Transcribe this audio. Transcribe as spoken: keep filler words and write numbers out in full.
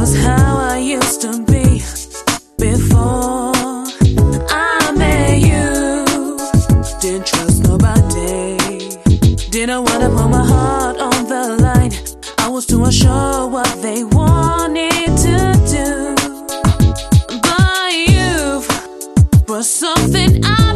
was how I used to be before I met you. Didn't trust nobody, didn't wanna put my heart on the line. I was too unsure what they wanted to do, but you've brought something out